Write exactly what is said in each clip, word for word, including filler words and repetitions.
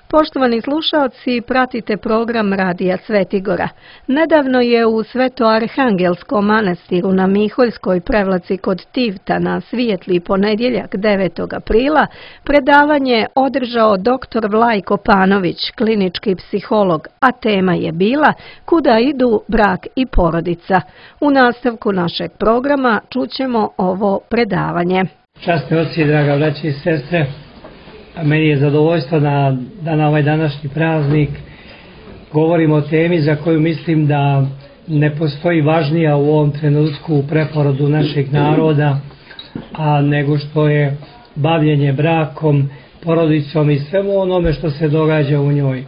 Poštovani slušalci, pratite program Radija Svetigora. Nedavno je u Sveto-Arhangelskom manastiru na Miholjskoj prevlaci kod Tivta na svijetli ponedjeljak devetog aprila predavanje održao doktor Vlajko Panović, klinički psiholog, a tema je bila Kuda idu brak i porodica. U nastavku našeg programa čućemo ovo predavanje. Časni oci, draga braći i sestre, meni je zadovoljstvo da, da na ovaj današnji praznik govorimo o temi za koju mislim da ne postoji važnija u ovom trenutku u preporodu našeg naroda, a nego što je bavljenje brakom, porodicom i svemu onome što se događa u njoj.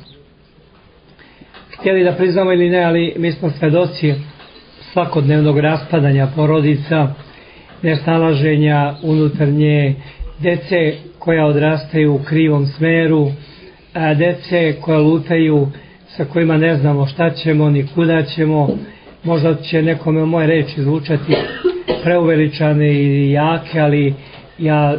Htjeli da priznamo ili ne, ali mi smo svedoci svakodnevnog raspadanja porodica, nesnalaženja unutar nje, dece koja odrastaju u krivom smeru, a dece koja lutaju sa kojima ne znamo šta ćemo ni kuda ćemo. Možda će nekome moje reči zvučati preuveličane i jake, ali ja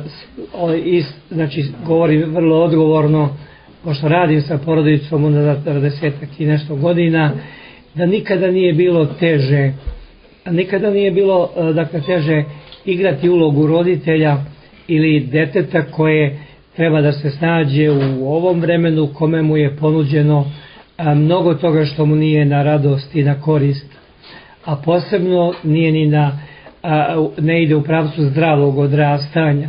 znači, govorim vrlo odgovorno, pošto radim sa porodicom unazad dvadesetak i nešto godina, da nikada nije bilo teže, nikada nije bilo dakle, teže igrati ulogu roditelja ili deteta koje treba da se snađe u ovom vremenu kome mu je ponuđeno a, mnogo toga što mu nije na radost i na korist, a posebno nije ni na, a, ne ide u pravcu zdravog odrastanja.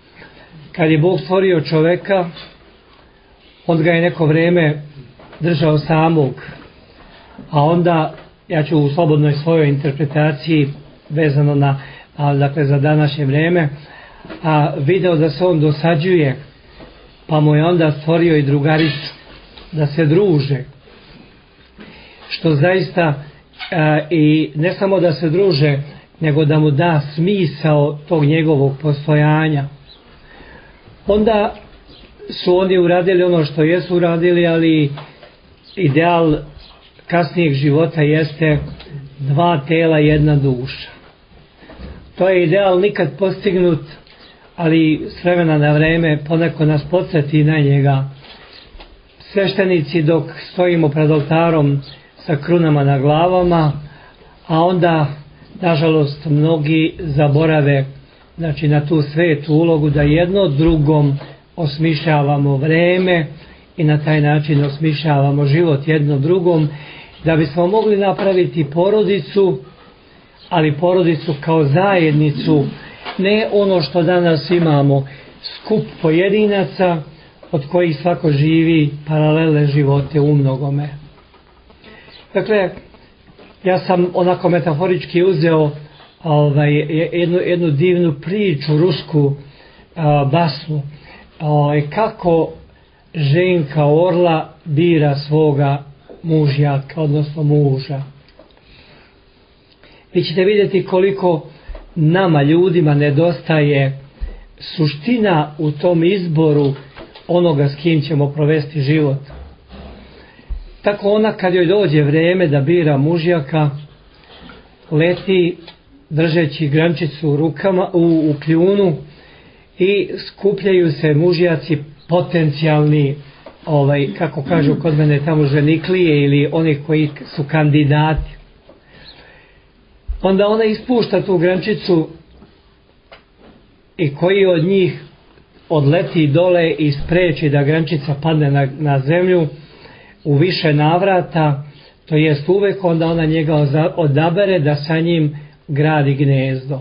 Kad je Bog stvorio čoveka, on ga je neko vreme držao samog, a onda, ja ću u slobodnoj svojoj interpretaciji vezano na, a, dakle za današnje vreme, a video da se on dosađuje, pa mu je onda stvorio i drugaricu da se druže, što zaista a, i ne samo da se druže, nego da mu da smisao tog njegovog postojanja. Onda su oni uradili ono što jesu uradili, ali ideal kasnijeg života jeste dva tela, jedna duša. To je ideal nikad postignut, ali s vremena na vreme poneko nas podsjeti na njega. Sveštenici dok stojimo pred oltarom sa krunama na glavama, a onda, nažalost, mnogi zaborave znači, na tu svetu ulogu da jedno drugom osmišljavamo vreme i na taj način osmišljavamo život jedno drugom, da bismo mogli napraviti porodicu, ali porodicu kao zajednicu, ne ono što danas imamo, skup pojedinaca od kojih svako živi paralelne živote u mnogome. Dakle, ja sam onako metaforički uzeo ovaj, jednu, jednu divnu priču, rusku a, basnu, ovaj, kako ženka orla bira svoga mužjaka, odnosno muža. Vi ćete vidjeti koliko nama ljudima nedostaje suština u tom izboru onoga s kim ćemo provesti život. Tako ona kad joj dođe vrijeme da bira mužjaka, leti držeći grančicu u rukama, u, u kljunu i skupljaju se mužjaci potencijalni, ovaj, kako kažu kod mene tamo ženiklije ili oni koji su kandidati. Onda ona ispušta tu grančicu i koji od njih odleti dole i spreči da grančica padne na, na zemlju u više navrata, to jest uvek onda ona njega odabere da sa njim gradi gnezdo.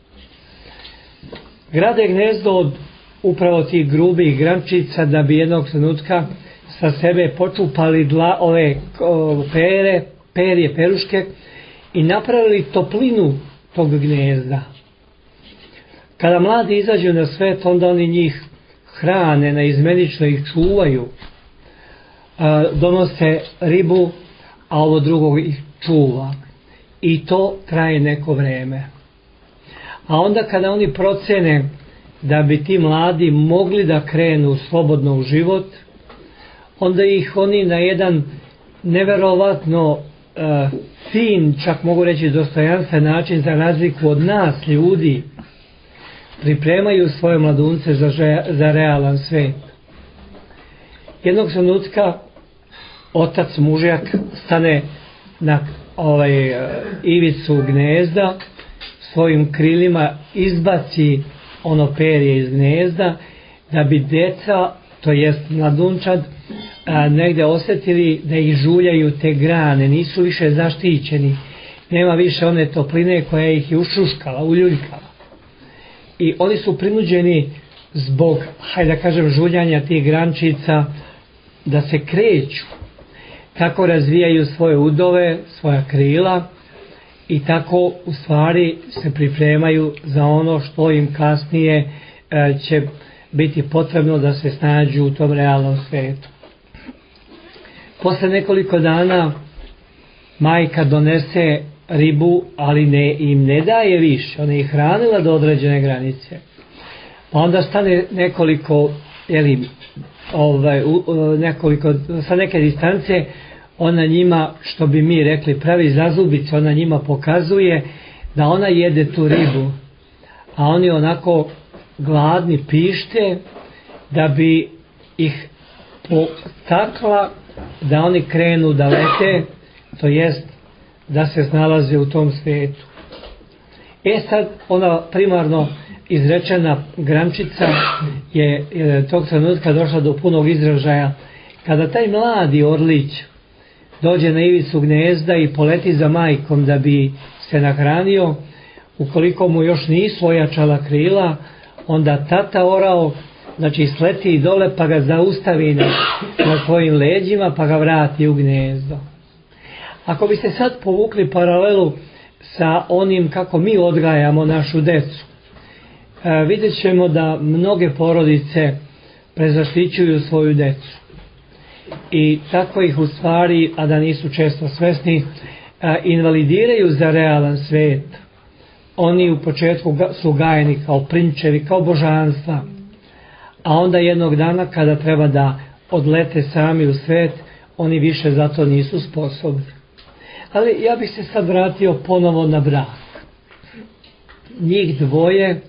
Grade gnezdo od upravo tih grubih grančica da bi jednog trenutka sa sebe počupali dla, ove o, pere, perje, peruške, i napravili toplinu tog gnezda. Kada mladi izađu na svet, onda oni njih hrane, naizmenično ih čuvaju, a, donose ribu, a ovo drugo ih čuva. I to traje neko vreme. A onda kada oni procene da bi ti mladi mogli da krenu slobodno u život, onda ih oni na jedan neverovatno Uh, fin, čak mogu reći dostojanstven način, za razliku od nas ljudi, pripremaju svoje mladunce za, za realan svet. Jednog trenutka otac mužjak stane na ovaj, ivicu gnezda, svojim krilima izbaci ono perje iz gnezda, da bi deca, to jest mladunčad, a, negdje osjetili da ih žuljaju te grane, nisu više zaštićeni, nema više one topline koja ih je ušuškala, uljuljkala. I oni su prinuđeni zbog, hajde da kažem, žuljanja tih grančica da se kreću. Tako razvijaju svoje udove, svoja krila i tako u stvari se pripremaju za ono što im kasnije e, će biti potrebno da se snađu u tom realnom svijetu. Posle nekoliko dana majka donese ribu, ali ne, im ne daje više, ona ih hranila do određene granice. Pa onda stane nekoliko, jeli, ovaj, nekoliko, sa neke distance, ona njima, što bi mi rekli, pravi zazubice, ona njima pokazuje da ona jede tu ribu, a oni onako gladni pište da bi ih potakla da oni krenu da lete, to jest da se snalaze u tom svijetu. E sad, ona primarno izrečena grančica je, je tog trenutka došla do punog izražaja. Kada taj mladi orlić dođe na ivicu gnezda i poleti za majkom da bi se nahranio, ukoliko mu još nisu ojačala krila, onda tata orao, znači sleti dole pa ga zaustavi na, na svojim leđima pa ga vrati u gnezdo. Ako bi se sad povukli paralelu sa onim kako mi odgajamo našu decu, e, vidjet ćemo da mnoge porodice prezaštićuju svoju decu. I tako ih u stvari, a da nisu često svesni, e, invalidiraju za realan svijet. Oni u početku su gajeni kao prinčevi, kao božanstva, a onda jednog dana kada treba da odlete sami u svijet, oni više za to nisu sposobni. Ali ja bih se sad vratio ponovo na brak. Njih dvoje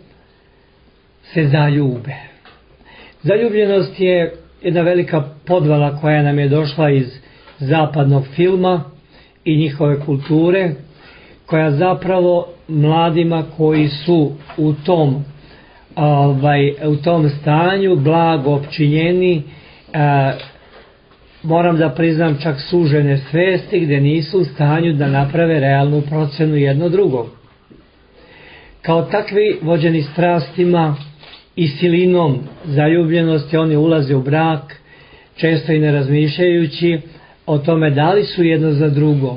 se zaljube. Zaljubljenost je jedna velika podvala koja nam je došla iz zapadnog filma i njihove kulture, koja zapravo mladima koji su u tom, ovaj, u tom stanju blago opčinjeni, a, moram da priznam čak sužene svesti gdje nisu u stanju da naprave realnu procenu jedno drugog. Kao takvi vođeni strastima i silinom zaljubljenosti oni ulaze u brak, često i ne razmišljajući o tome da li su jedno za drugo.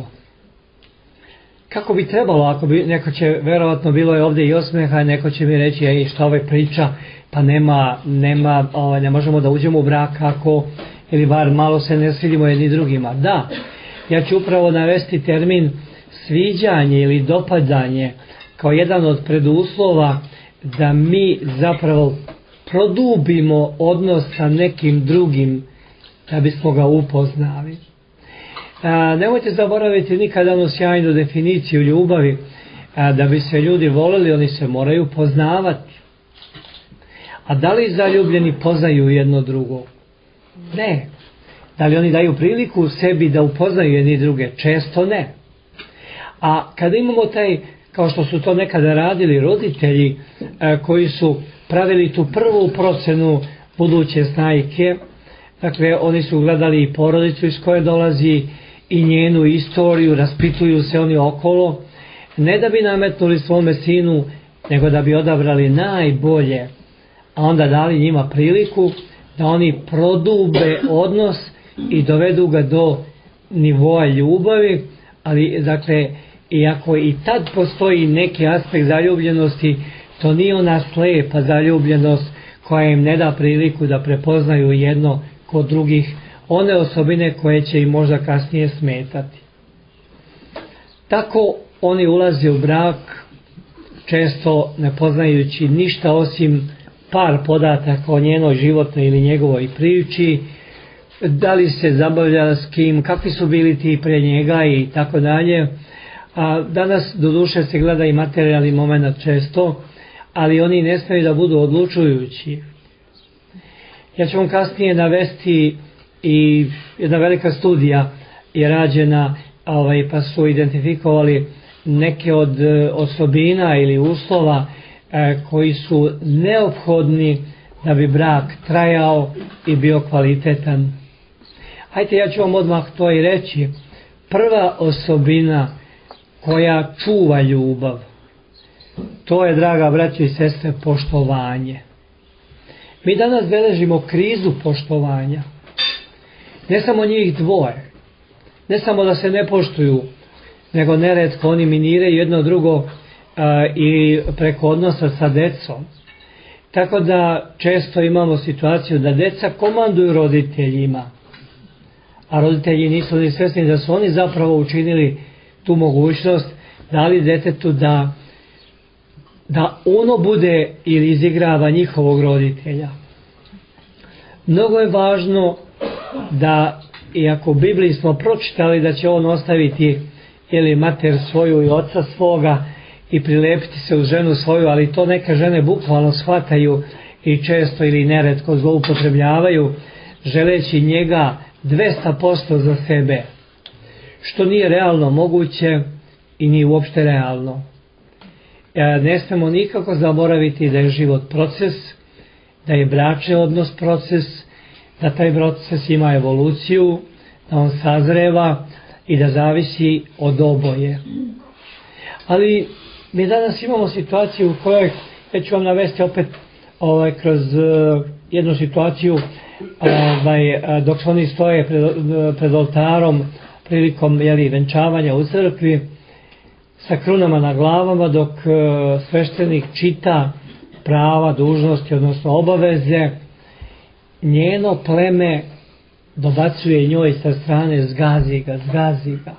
Kako bi trebalo, ako bi, neko će, verovatno bilo je ovdje i osmeha, neko će mi reći, ej, šta ove priča, pa nema, nema, ovaj, ne možemo da uđemo u brak ako, ili bar malo se ne svidimo jedni drugima. Da, ja ću upravo navesti termin sviđanje ili dopadanje kao jedan od preduslova da mi zapravo produbimo odnos sa nekim drugim da bismo ga upoznali. A, nemojte zaboraviti nikada onu sjajnu definiciju ljubavi, a, da bi se ljudi voleli, oni se moraju poznavati. A da li zaljubljeni poznaju jedno drugo? Ne. Da li oni daju priliku sebi da upoznaju jedni druge? Često ne. A kada imamo taj, kao što su to nekada radili roditelji, a, koji su pravili tu prvu procenu buduće snajke, dakle oni su gledali i porodicu iz koje dolazi i njenu istoriju, raspituju se oni okolo, ne da bi nametnuli svome sinu, nego da bi odabrali najbolje, a onda dali njima priliku da oni prodube odnos i dovedu ga do nivoa ljubavi, ali dakle, iako i tad postoji neki aspekt zaljubljenosti, to nije ona slepa zaljubljenost koja im ne da priliku da prepoznaju jedno kod drugih one osobine koje će im možda kasnije smetati. Tako oni ulaze u brak često ne poznajući ništa osim par podataka o njenoj životnoj ili njegovoj priči, da li se zabavlja s kim, kakvi su bili ti pre njega i tako dalje. A danas doduše se gleda i materijalni moment često, ali oni ne smiju da budu odlučujući. Ja ću vam kasnije navesti i jedna velika studija je rađena, ovaj, pa su identifikovali neke od osobina ili uslova e, koji su neophodni da bi brak trajao i bio kvalitetan. Hajde, ja ću vam odmah to i reći. Prva osobina koja čuva ljubav, to je, draga braćo i sestre, poštovanje. Mi danas beležimo krizu poštovanja. Ne samo njih dvoje, ne samo da se ne poštuju, nego neretko oni miniraju jedno drugo a, i preko odnosa sa decom. Tako da često imamo situaciju da deca komanduju roditeljima, a roditelji nisu ni svjesni da su oni zapravo učinili tu mogućnost, dali detetu da, da ono bude ili izigrava njihovog roditelja. Mnogo je važno da, iako u Bibliji smo pročitali da će on ostaviti ili mater svoju i oca svoga i prilepiti se uz ženu svoju, ali to neke žene bukvalno shvataju i često ili neretko zloupotrebljavaju, želeći njega dvesta posto za sebe, što nije realno moguće i nije uopšte realno. Ne smemo nikako zaboraviti da je život proces, da je bračni odnos proces, da taj proces ima evoluciju, da on sazreva i da zavisi od oboje. Ali mi danas imamo situaciju u kojoj, ja ću vam navesti opet ovaj, kroz uh, jednu situaciju, ovaj, dok oni stoje pred, pred oltarom prilikom jeli, venčavanja u crkvi sa krunama na glavama, dok uh, sveštenik čita prava, dužnosti, odnosno obaveze, njeno pleme dobacuje njoj sa strane, zgazi ga, zgazi ga.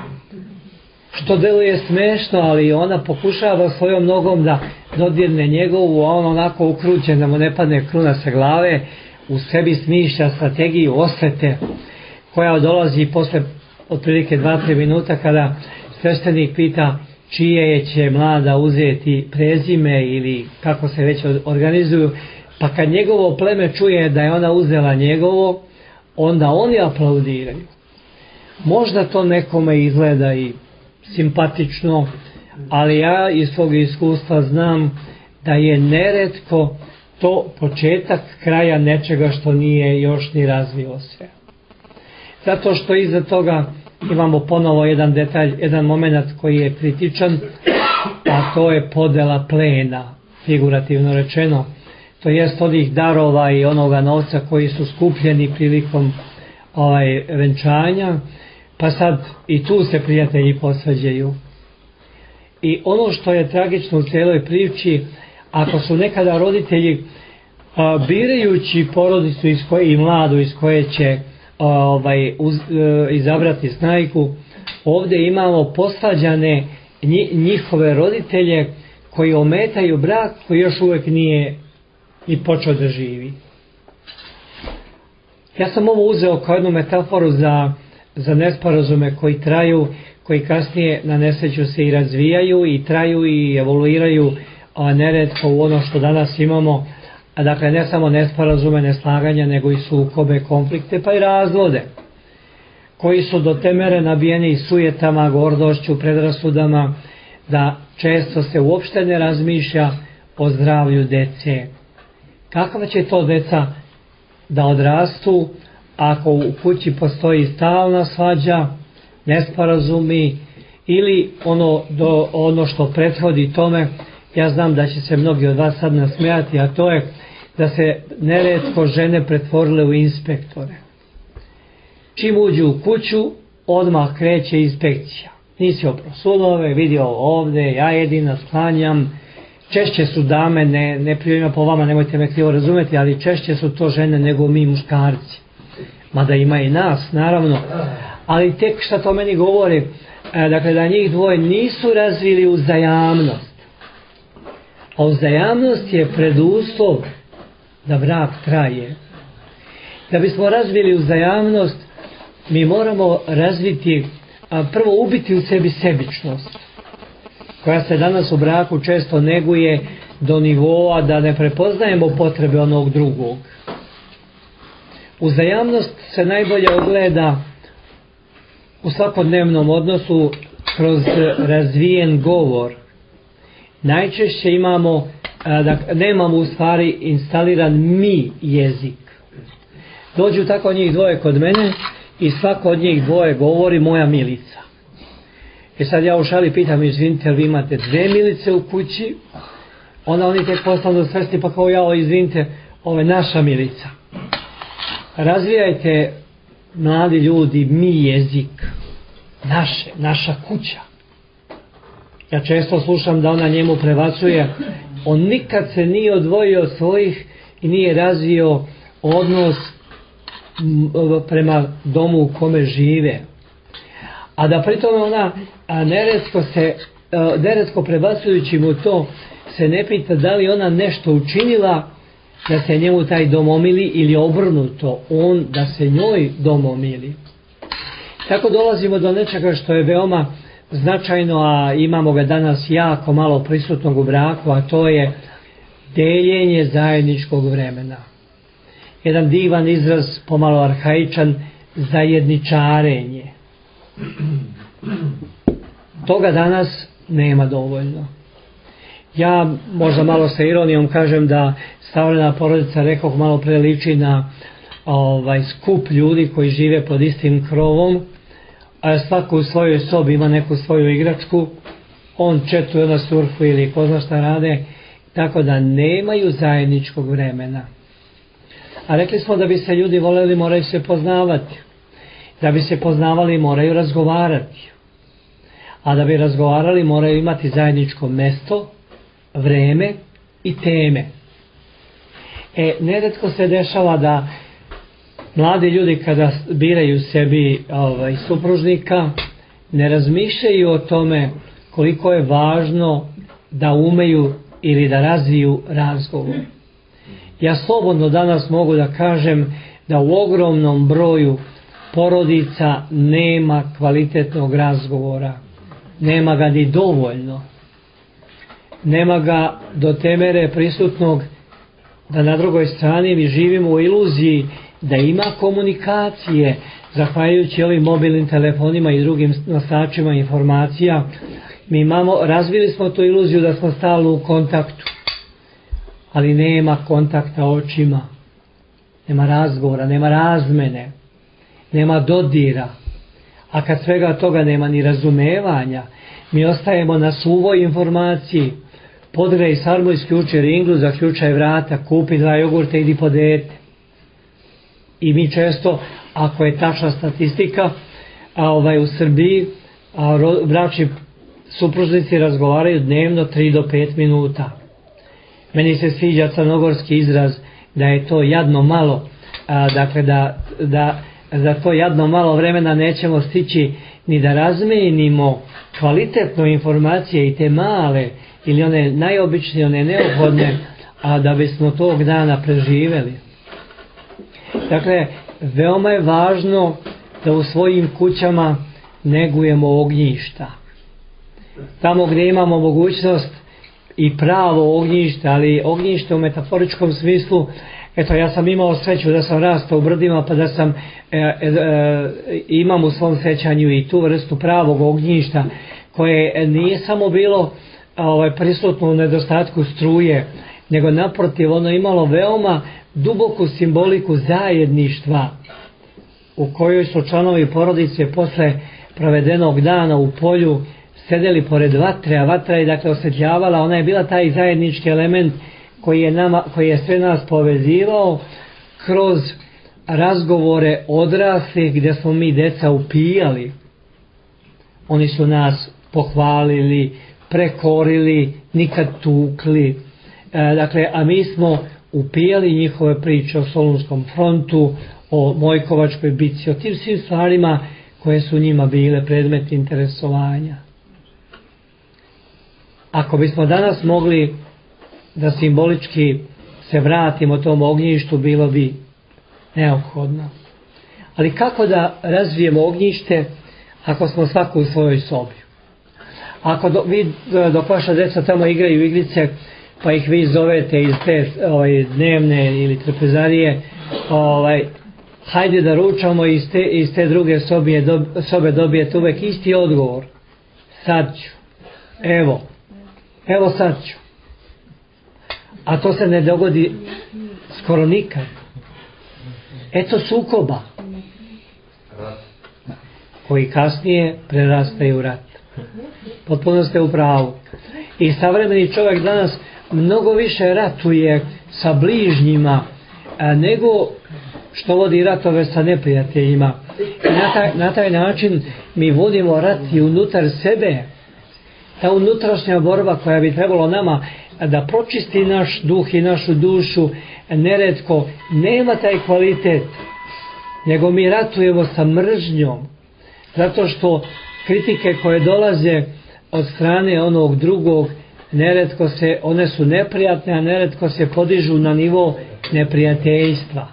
Što deluje smešno, ali ona pokušava svojom nogom da dodirne njegovu, a on onako ukrućen da mu ne padne kruna sa glave, u sebi smišlja strategiju osvete koja dolazi posle otprilike dva tri minuta kada sveštenik pita čije će mlada uzeti prezime ili kako se već organizuju, pa kad njegovo pleme čuje da je ona uzela njegovo, onda oni aplaudiraju. Možda to nekome izgleda i simpatično, ali ja iz svog iskustva znam da je neretko to početak kraja nečega što nije još ni razvilo se. Zato što iza toga imamo ponovo jedan detalj, jedan moment koji je kritičan, a to je podela plena, figurativno rečeno. To jest onih darova i onoga novca koji su skupljeni prilikom ovaj, venčanja, pa sad i tu se prijatelji posvađaju. I ono što je tragično u cijeloj priči, ako su nekada roditelji a, birajući porodicu iz koje, i mladu iz koje će a, ovaj, uz, a, izabrati snajku, ovdje imamo posvađane njihove roditelje koji ometaju brak koji još uvijek nije i počeo da živi. Ja sam ovo uzeo kao jednu metaforu za, za nesporazume koji traju, koji kasnije na nesreću se i razvijaju i traju i evoluiraju, a neretko u ono što danas imamo, a dakle ne samo nesporazume, neslaganja, nego i sukobe, konflikte, pa i razvode, koji su do te mere nabijeni sujetama, gordošću, predrasudama, da često se uopšte ne razmišlja o zdravlju dece. Kakva će to deca da odrastu ako u kući postoji stalna svađa, nesporazumi ili ono, do, ono što prethodi tome? Ja znam da će se mnogi od vas sad nasmijati, a to je da se neretko žene pretvorile u inspektore. Čim uđu u kuću, odmah kreće inspekcija. Nisi oprao sudove, vidio ovdje, ja jedina sklanjam. Češće su dame, ne, ne prijevima po vama, nemojte me krivo razumeti, ali češće su to žene nego mi muškarci. Mada ima i nas, naravno. Ali tek šta to meni govori, dakle da njih dvoje nisu razvili uzajamnost. A uzajamnost je preduslov da brak traje. Da bismo razvili uzajamnost, mi moramo razviti, a prvo ubiti u sebi sebičnost, koja se danas u braku često neguje do nivoa da ne prepoznajemo potrebe onog drugog. Uzajamnost se najbolje ogleda u svakodnevnom odnosu kroz razvijen govor. Najčešće imamo, da nemamo u stvari instaliran mi jezik. Dođu tako njih dvoje kod mene i svako od njih dvoje govori moja Milica. I sad ja u šali pitam, izvinite, vi imate dve Milice u kući? Onda oni tek postanu svesti, pa kao ja, izvinite, ovo je naša Milica. Razvijajte, mladi ljudi, mi jezik. Naše, naša kuća. Ja često slušam da ona njemu prebacuje. On nikad se nije odvojio od svojih i nije razvio odnos prema domu u kome žive. A da pritome ona neretko se, neretko prebacujući mu to, se ne pita da li ona nešto učinila da se njemu taj dom omili ili obrnuto, on da se njoj dom omili. Tako dolazimo do nečega što je veoma značajno, a imamo ga danas jako malo prisutnog u braku, a to je deljenje zajedničkog vremena. Jedan divan izraz, pomalo arhaičan, zajedničarenje. Toga danas nema dovoljno. Ja možda malo sa ironijom kažem da savremena porodica, rekoh malo pre, liči na ovaj, skup ljudi koji žive pod istim krovom, a svako u svojoj sobi ima neku svoju igračku, on četuje, ona surfuje ili ko zna šta rade, tako da nemaju zajedničkog vremena. A rekli smo da bi se ljudi voljeli, moraju se poznavati. Da bi se poznavali, moraju razgovarati. A da bi razgovarali, moraju imati zajedničko mesto, vreme i teme. E, neretko se dešava da mladi ljudi kada biraju sebi ovaj, supružnika, ne razmišljaju o tome koliko je važno da umeju ili da razviju razgovor. Ja slobodno danas mogu da kažem da u ogromnom broju porodica nema kvalitetnog razgovora. Nema ga ni dovoljno. Nema ga do te mere prisutnog da na drugoj strani mi živimo u iluziji da ima komunikacije, zahvaljujući ovim mobilnim telefonima i drugim nosačima informacija. Mi imamo, razvili smo tu iluziju da smo stalno u kontaktu, ali nema kontakta očima, nema razgovora, nema razmene, nema dodira, a kad svega toga nema ni razumevanja, mi ostajemo na suvoj informaciji. Podgrej sarmu, isključi ringlu, zaključaj vrata, kupi dva jogurta, idi po dete. I mi često, ako je tačna statistika, a ovaj u Srbiji a bračni supružnici razgovaraju dnevno tri do pet minuta. Meni se sviđa crnogorski izraz da je to jadno malo, a, dakle da, da za to jadno malo vremena nećemo stići ni da razmenimo kvalitetno informacije i te male ili one najobičnije, one neophodne, a da bismo tog dana preživeli. Dakle, veoma je važno da u svojim kućama negujemo ognjišta. Tamo gdje imamo mogućnost i pravo ognjište, ali ognjište u metaforičkom smislu, eto ja sam imao sreću da sam rastao u brdima, pa da sam e, e, e, imam u svom sećanju i tu vrstu pravog ognjišta, koje nije samo bilo ovaj, prisutno u nedostatku struje, nego naprotiv ono imalo veoma duboku simboliku zajedništva, u kojoj su članovi porodice posle provedenog dana u polju sedeli pored vatre, a vatra je dakle osvetljavala, ona je bila taj zajednički element koji je, nama, koji je sve nas povezivao kroz razgovore odraslih gdje smo mi deca upijali. Oni su nas pohvalili, prekorili, nikad tukli. E, dakle, a mi smo upijali njihove priče o Solunskom frontu, o Mojkovačkoj bici, o tim svim stvarima koje su njima bile predmet interesovanja. Ako bismo danas mogli da simbolički se vratimo tom ognjištu, bilo bi neophodno. Ali kako da razvijemo ognjište ako smo svako u svojoj sobi? Ako do, vi, dok vaša deca tamo igraju igrice, pa ih vi zovete iz te ovaj, dnevne ili trpezarije, ovaj, hajde da ručamo i iz te, iz te druge sobe, dob, sobe dobijete uvek isti odgovor. Sad ću. Evo. Evo sad ću. A to se ne dogodi skoro nikad. Eto sukoba koji kasnije prerastaju u rat. Potpuno ste u pravu. I savremeni čovjek danas mnogo više ratuje sa bližnjima a, nego što vodi ratove sa neprijateljima. I na taj, na taj način mi vodimo rat i unutar sebe. Ta unutrašnja borba koja bi trebalo nama da pročisti naš duh i našu dušu, neretko nema taj kvalitet, nego mi ratujemo sa mržnjom, zato što kritike koje dolaze od strane onog drugog, neretko se, one su neprijatne, a neretko se podižu na nivo neprijateljstva.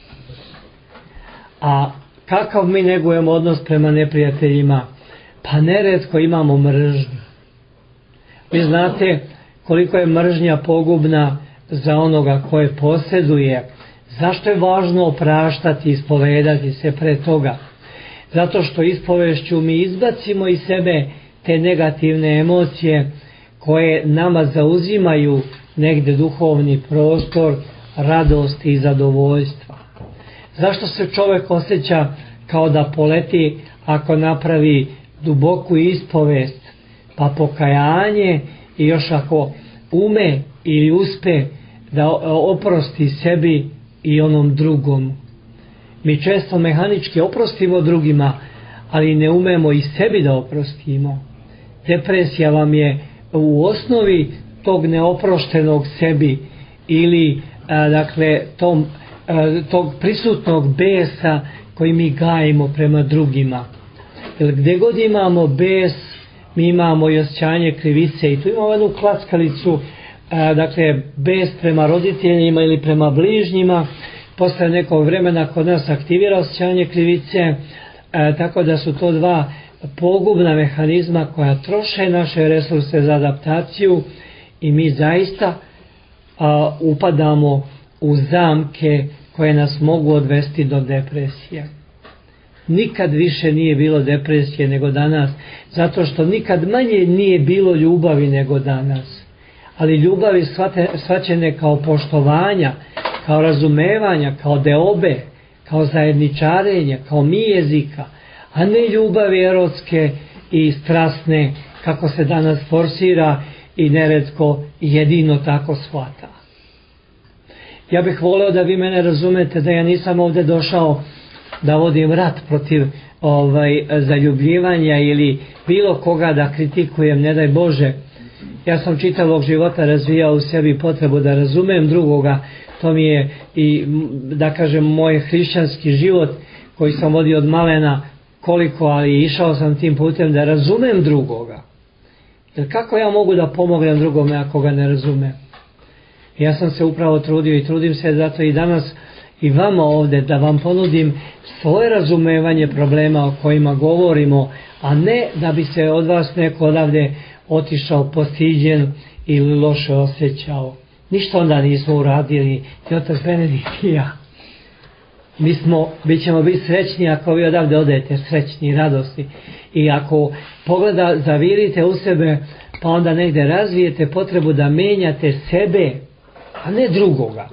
A kakav mi negujemo odnos prema neprijateljima? Pa neretko imamo mržnju. Vi znate koliko je mržnja pogubna za onoga koje posjeduje. Zašto je važno opraštati i ispovedati se pre toga? Zato što ispovešću mi izbacimo iz sebe te negativne emocije koje nama zauzimaju negde duhovni prostor radosti i zadovoljstva. Zašto se čovjek osjeća kao da poleti ako napravi duboku ispovest, pa pokajanje i još ako ume ili uspe da oprosti sebi i onom drugom. Mi često mehanički oprostimo drugima, ali ne umemo i sebi da oprostimo. Depresija vam je u osnovi tog neoproštenog sebi ili a, dakle tom, a, tog prisutnog besa koji mi gajimo prema drugima. Jer gdje god imamo bes, mi imamo i osjećanje krivice i tu imamo jednu klackalicu, a, dakle bes prema roditeljima ili prema bližnjima. Posle nekog vremena kod nas aktivira osjećanje krivice, a, tako da su to dva pogubna mehanizma koja troše naše resurse za adaptaciju i mi zaista a, upadamo u zamke koje nas mogu odvesti do depresije. Nikad više nije bilo depresije nego danas, zato što nikad manje nije bilo ljubavi nego danas. Ali ljubavi shvaćene kao poštovanja, kao razumevanja, kao deobe, kao zajedničarenje, kao mi jezika, a ne ljubavi erotske i strasne kako se danas forsira i neretko jedino tako shvata. Ja bih voleo da vi mene razumete da ja nisam ovdje došao da vodim rat protiv ovaj, zaljubljivanja ili bilo koga da kritikujem, ne daj Bože. Ja sam čitavog života razvijao u sebi potrebu da razumem drugoga, to mi je i da kažem moj hrišćanski život koji sam vodio od malena koliko, ali išao sam tim putem da razumem drugoga. Jer kako ja mogu da pomognem drugome ako ga ne razumem? Ja sam se upravo trudio i trudim se zato i danas i vama ovdje da vam ponudim svoje razumevanje problema o kojima govorimo, a ne da bi se od vas neko odavde otišao postiđen ili loše osjećao. Ništa onda nismo uradili, i otac Benedikt i ja. Mi smo, bit ćemo biti srećni ako vi odavde odete srećni i radosni. I ako pogleda, zavirite u sebe, pa onda negdje razvijete potrebu da menjate sebe, a ne drugoga.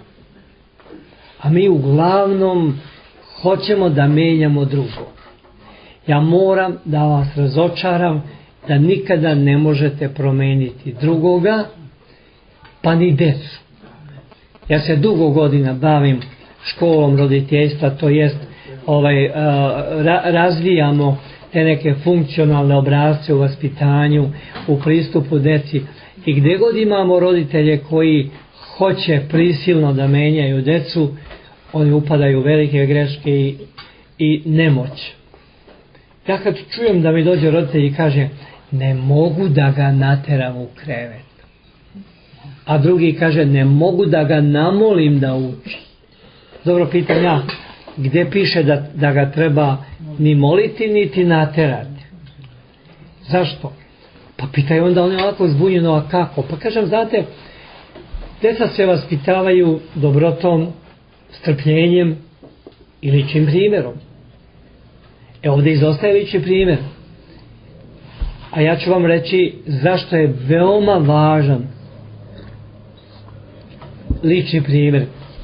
A mi uglavnom hoćemo da menjamo drugog. Ja moram da vas razočaram da nikada ne možete promeniti drugoga, pa ni decu. Ja se dugo godina bavim školom roditeljstva, to jest ovaj, uh, ra, razvijamo te neke funkcionalne obrasce u vaspitanju, u pristupu deci. I gdje god imamo roditelje koji hoće prisilno da menjaju decu, oni upadaju u velike greške i, i nemoć. Ja kad čujem da mi dođe roditelj i kaže ne mogu da ga nateram u krevet, a drugi kaže ne mogu da ga namolim da uči. Dobro, pitam ja, gdje piše da, da ga treba ni moliti niti naterati? Zašto? Pa pitaju onda oni ovako zbunjeno, a kako? Pa kažem, znate, djeca se vaspitavaju dobrotom, strpljenjem, i ličnim primjerom. E ovdje izostaje lični primjer. A ja ću vam reći zašto je veoma važan lični primjer.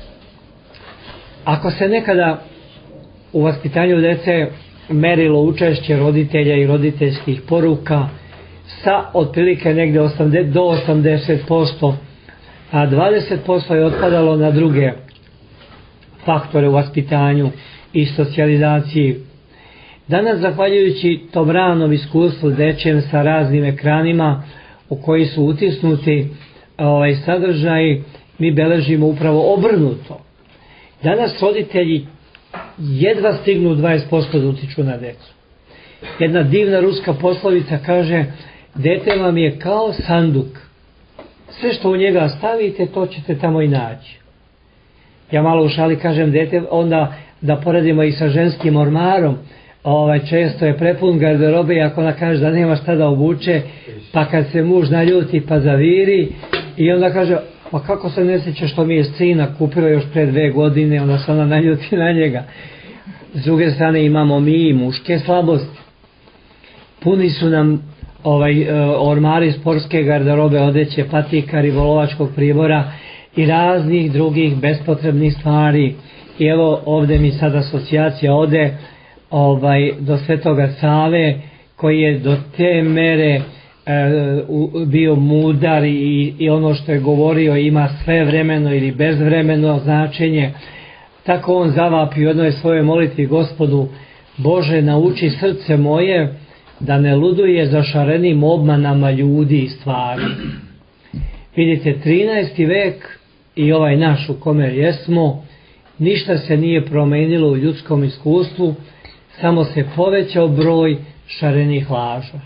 Ako se nekada u vaspitanju djece merilo učešće roditelja i roditeljskih poruka sa otprilike negdje osamdeset do osamdeset posto, a dvadeset posto je otpadalo na druge faktore u vaspitanju i socijalizaciji. Danas, zahvaljujući tom ranom iskustvu dječjem sa raznim ekranima u koji su utisnuti ovaj sadržaj, mi beležimo upravo obrnuto. Danas roditelji jedva stignu dvadeset posto da utiču na djecu. Jedna divna ruska poslovica kaže: dete vam je kao sanduk. Sve što u njega stavite, to ćete tamo i naći. Ja malo u šali kažem, dete, onda da poredimo i sa ženskim ormarom, ovaj, često je prepun garderobe i ako ona kaže da nema šta da obuče, pa kad se muž naljuti pa zaviri i onda kaže: pa kako se ne sjeća što mi je sina kupila još pre dve godine, onda se ona naljuti na njega. S druge strane imamo mi i muške slabosti. Puni su nam ovaj, ormari sportske garderobe, odeće, patika, ribolovačkog pribora i raznih drugih bespotrebnih stvari. I evo ovdje mi sad asocijacija ode ovaj, do Svetoga Save, koji je do te mere e, u, bio mudar i, i ono što je govorio ima sve vremeno ili bezvremeno značenje. Tako on zavapi u jednoj svojoj molitvi: Gospodu Bože, nauči srce moje da ne luduje za šarenim obmanama ljudi i stvari. Vidite, trinaesti vek i ovaj naš u kome jesmo, ništa se nije promenilo u ljudskom iskustvu, samo se povećao broj šarenih laža.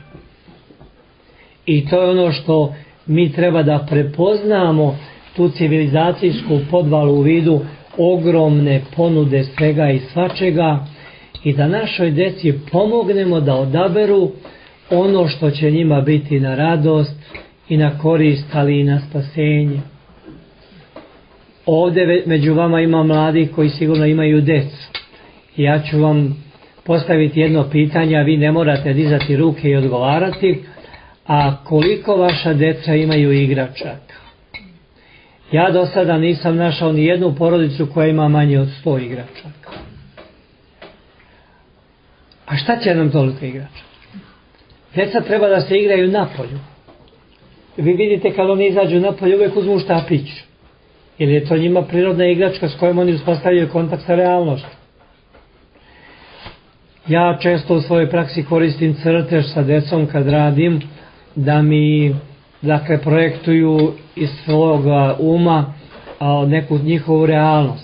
I to je ono što mi treba da prepoznamo, tu civilizacijsku podvalu u vidu ogromne ponude svega i svačega, i da našoj djeci pomognemo da odaberu ono što će njima biti na radost i na korist, ali i na spasenje. Ovdje među vama ima mladih koji sigurno imaju djecu. Ja ću vam postaviti jedno pitanje, a vi ne morate dizati ruke i odgovarati: a koliko vaša djeca imaju igračaka? Ja do sada nisam našao ni jednu porodicu koja ima manje od sto igračaka. A šta će nam toliko igračaka? Djeca treba da se igraju napolju. Vi vidite kad oni izađu napolju, uvijek uzmu štapić. Jer je to njima prirodna igračka s kojom oni uspostavljaju kontakt sa realnošću. Ja često u svojoj praksi koristim crtež sa djecom kad radim, da mi, dakle, projektuju iz svoga uma a, neku njihovu realnost.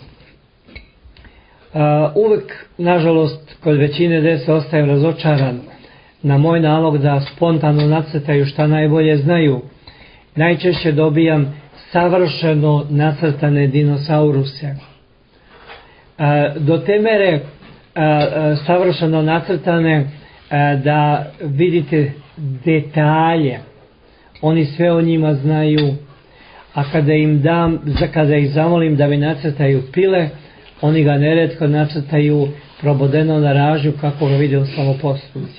A, uvijek, nažalost, kod većine djece ostajem razočaran na moj nalog da spontano nacrtaju šta najbolje znaju. Najčešće dobijam savršeno nacrtane dinosauruse. A, do te mere a, a, savršeno nacrtane a, da vidite detalje. Oni sve o njima znaju, a kada im dam, kada ih zamolim da mi nacrtaju pile, oni ga neretko nacrtaju probodeno na ražnju kako ga vide u samoposluzi.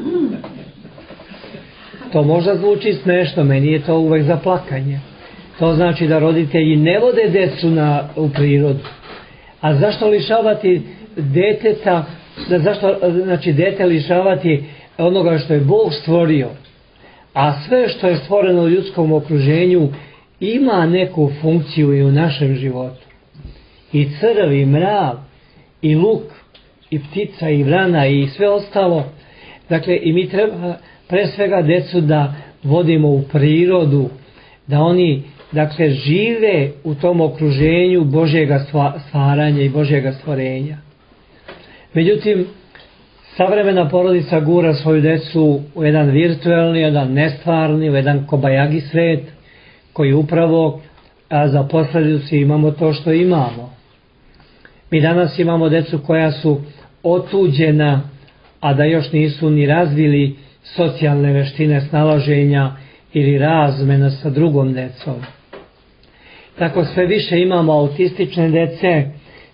To možda zvuči smešno, meni je to uvek za plakanje. To znači da roditelji ne vode decu na, u prirodu. A zašto lišavati deteta, da zašto, znači dete lišavati onoga što je Bog stvorio? A sve što je stvoreno u ljudskom okruženju ima neku funkciju i u našem životu. I crv, i mrav, i luk, i ptica, i vrana, i sve ostalo. Dakle, i mi treba pre svega decu da vodimo u prirodu, da oni, dakle, žive u tom okruženju Božjega stvaranja i Božjega stvorenja. Međutim, savremena porodica gura svoju decu u jedan virtualni, jedan nestvarni, u jedan kobajagi svet, koji upravo a za posljedicu imamo to što imamo. Mi danas imamo decu koja su otuđena, a da još nisu ni razvili socijalne veštine snalaženja ili razmena sa drugom decom. Tako sve više imamo autistične dece,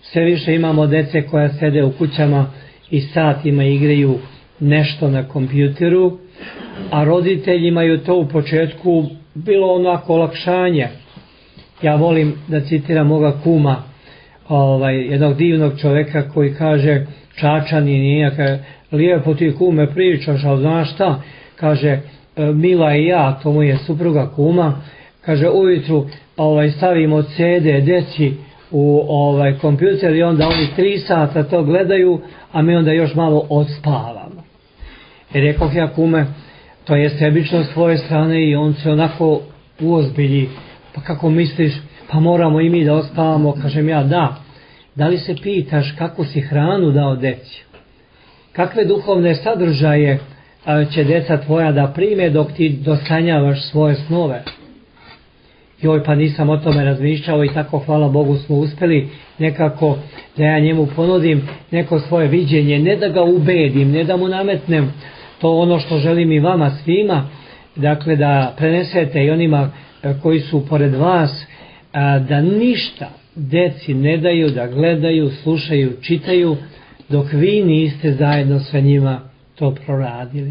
sve više imamo dece koja sede u kućama i satima igraju nešto na kompjuteru, a roditeljima je to u početku bilo onako olakšanje. Ja volim da citiram moga kuma, ovaj, jednog divnog čoveka koji kaže, Čačanin nije, kaže, lijepo ti kume pričaš, ali znaš šta, kaže, Mila i ja, to mu je supruga kuma, kaže, ujutru ovaj, stavimo ce de deci u ovaj, kompjuter i onda oni tri sata to gledaju, a mi onda još malo odspavamo. I rekao ja, kume, to je sebično s tvoje strane i on se onako uozbilji, pa kako misliš, pa moramo i mi da odspavamo, kažem ja, da. Da li se pitaš kako si hranu dao deci? Kakve duhovne sadržaje će deca tvoja da prime dok ti dosanjavaš svoje snove? Joj, pa nisam o tome razmišljao i tako, hvala Bogu, smo uspeli nekako da ja njemu ponudim neko svoje viđenje, ne da ga ubedim, ne da mu nametnem to ono što želim i vama svima, dakle da prenesete i onima koji su pored vas, da ništa deci ne daju da gledaju, slušaju, čitaju, dok vi niste zajedno sa njima to proradili.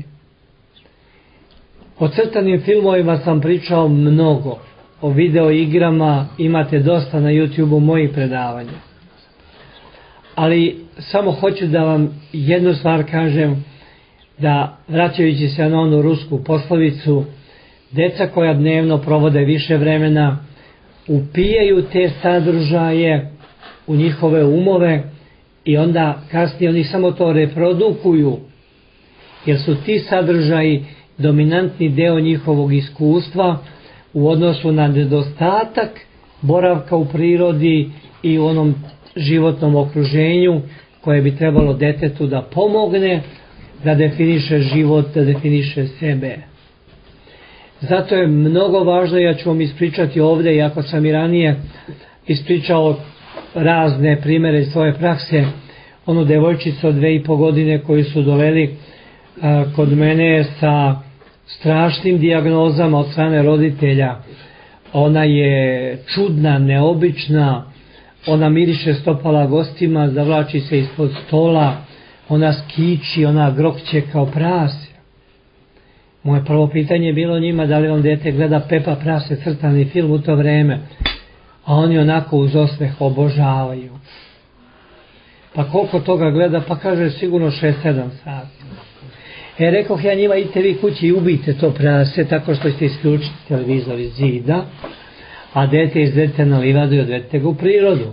O crtanim filmovima sam pričao mnogo, o video igrama imate dosta na YouTube-u mojih predavanja. Ali samo hoću da vam jednu stvar kažem, da vraćajući se na onu rusku poslovicu, deca koja dnevno provode više vremena upijaju te sadržaje u njihove umove i onda kasnije oni samo to reprodukuju, jer su ti sadržaji dominantni deo njihovog iskustva u odnosu na nedostatak boravka u prirodi i u onom životnom okruženju koje bi trebalo detetu da pomogne da definiše život, da definiše sebe. Zato je mnogo važno, ja ću vam ispričati ovdje, iako sam i ranije ispričao razne primere iz svoje prakse, onu devojčicu od dve i po godine koju su doveli a, kod mene sa strašnim dijagnozama od strane roditelja. Ona je čudna, neobična, ona miriše stopala gostima, zavlači se ispod stola, ona skiči, ona grokće kao prase. Moje prvo pitanje je bilo njima da li on dete gleda Pepa Prase, crtani film u to vreme, a oni onako uz osmeh obožavaju. Pa koliko toga gleda? Pa kaže sigurno šest sedam sati. E, rekoh ja njima, idite vi kući i ubijte to prase tako što ćete isključiti televizor iz zida, a dete izvedete na livadu i odvedete ga u prirodu.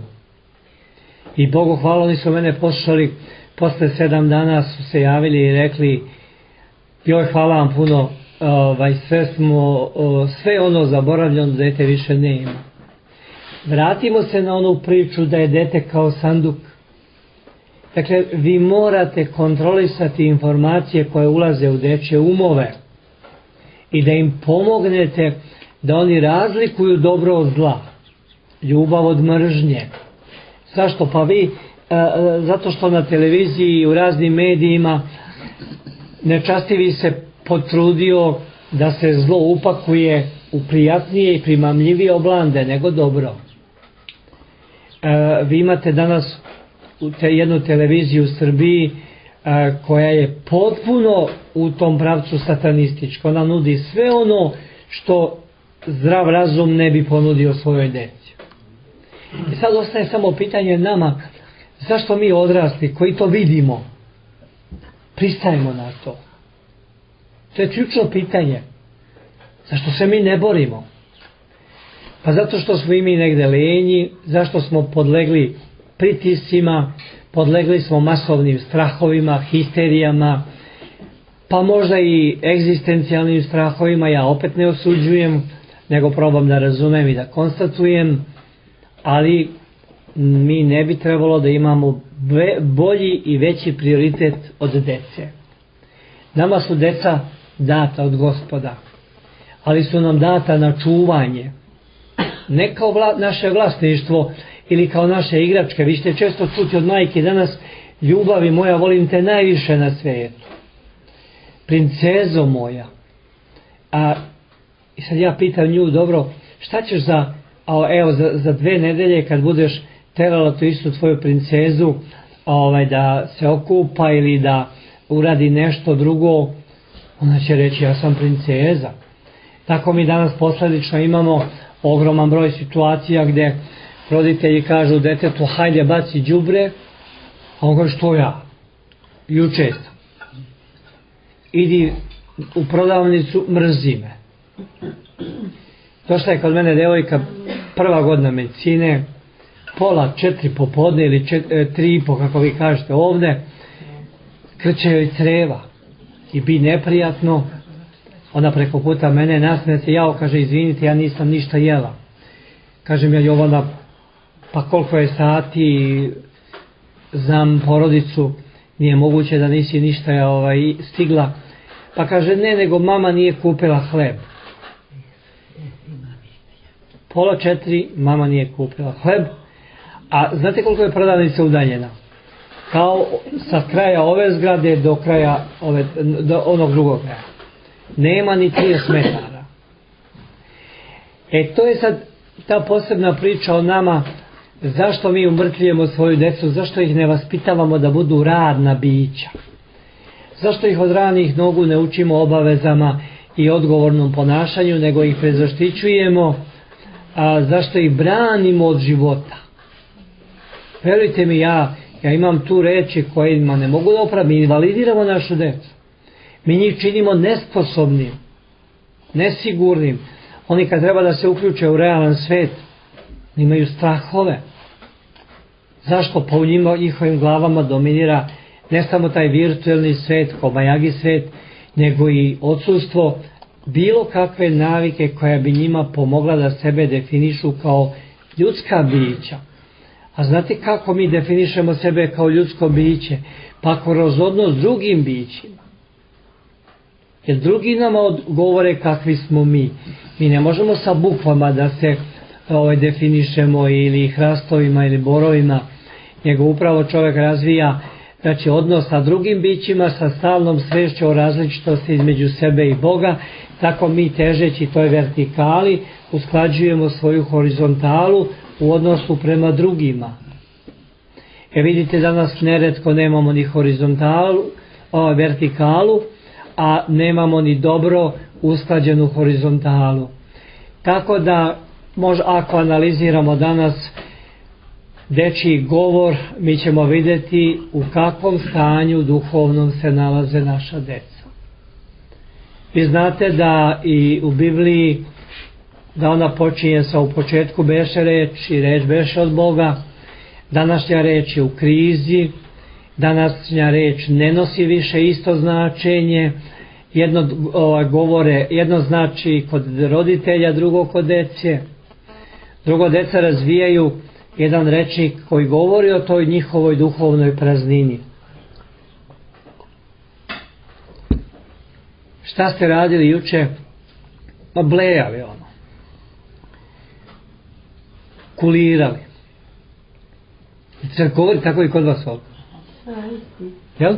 I Bogu hvala, oni su mene poslušali, posle sedam dana su se javili i rekli, joj, hvala vam puno, ovaj, sve, smo, sve ono zaboravljeno, dete više ne ima. Vratimo se na onu priču da je dete kao sanduk. Dakle, vi morate kontrolisati informacije koje ulaze u dečje umove i da im pomognete da oni razlikuju dobro od zla, ljubav od mržnje. Zašto? Pa vi, zato što na televiziji i u raznim medijima nečastivi se potrudio da se zlo upakuje u prijatnije i primamljivije oblande nego dobro. Vi imate danas jednu televiziju u Srbiji koja je potpuno u tom pravcu satanistička. Ona nudi sve ono što zdrav razum ne bi ponudio svojoj deci. I sad ostaje samo pitanje nama, zašto mi odrasli koji to vidimo pristajemo na to? To je ključno pitanje. Zašto se mi ne borimo? Pa zato što smo i mi negde lenji, zašto smo podlegli pritiscima, podlegli smo masovnim strahovima, histerijama, pa možda i egzistencijalnim strahovima. Ja opet ne osuđujem, nego probam da razumem i da konstatujem, ali mi ne bi trebalo da imamo bolji i veći prioritet od dece. Nama su deca data od Gospoda, ali su nam data na čuvanje. Ne kao vla, naše vlasništvo ili kao naše igračke. Vi ćete često čuti od majke danas, ljubavi moja, volim te najviše na svijetu. Princezo moja. A i sad ja pitam nju, dobro, šta ćeš za, a, evo, za, za dve nedelje kad budeš terala tu istu tvoju princezu ovaj, da se okupa ili da uradi nešto drugo, ona će reći ja sam princeza. Tako mi danas posljedično imamo ogroman broj situacija gdje roditelji kažu detetu hajde baci đubre, a on kaže što ja? Juče sam. Idi u prodavnicu, mrzi me. Došla je kod mene devojka prva godina medicine, pola četiri popodne ili četiri, tri i po kako vi kažete ovdje, krče joj creva i bi neprijatno. Ona preko puta mene nasmije se, jao, kaže, izvinite, ja nisam ništa jela. Kažem ja, Jovana, pa koliko je sati, znam porodicu, nije moguće da nisi ništa ovaj, stigla. Pa kaže, ne, nego mama nije kupila hleb. Pola četiri, mama nije kupila hleb. A znate koliko je prodavnica udaljena? Kao sa kraja ove zgrade do kraja ove, do onog drugog kraja. Nema ni trideset metara. E to je sad ta posebna priča o nama, zašto mi umrtvljujemo svoju decu, zašto ih ne vaspitavamo da budu radna bića. Zašto ih od ranih nogu ne učimo obavezama i odgovornom ponašanju, nego ih prezaštićujemo, a zašto ih branimo od života. Verujte mi, ja, ja imam tu reči kojima ne mogu da opravim, mi invalidiramo našu decu. Mi njih činimo nesposobnim, nesigurnim. Oni kad treba da se uključe u realan svet, imaju strahove. Zašto? Pa u njima, njihovim glavama dominira ne samo taj virtualni svet, kobajagi svet, nego i odsustvo bilo kakve navike koja bi njima pomogla da sebe definišu kao ljudska bića. A znate kako mi definišemo sebe kao ljudsko biće? Pa kroz odnos s drugim bićima. Jer drugi nama govore kakvi smo mi. Mi ne možemo sa bukvama da se ovaj, definišemo ili hrastovima ili borovima, nego upravo čovjek razvija znači, odnos sa drugim bićima, sa stalnom svešću o različitosti između sebe i Boga. Tako mi težeći toj vertikali usklađujemo svoju horizontalu u odnosu prema drugima. E vidite, danas neretko nemamo ni horizontalu, o, vertikalu, a nemamo ni dobro usklađenu horizontalu. Tako da, možda ako analiziramo danas dečiji govor, mi ćemo vidjeti u kakvom stanju duhovnom se nalaze naša deca. Vi znate da i u Bibliji, da ona počinje sa u početku beše reč i reč beše od Boga, današnja reč je u krizi, današnja reč ne nosi više isto značenje, jedno ovaj, govore, jedno znači kod roditelja, drugo kod dece. Drugo, deca razvijaju jedan rečnik koji govori o toj njihovoj duhovnoj praznini. Šta ste radili juče? Ma blejali ono. Kulirali. Se govori tako i kod vas ovdje? Jel?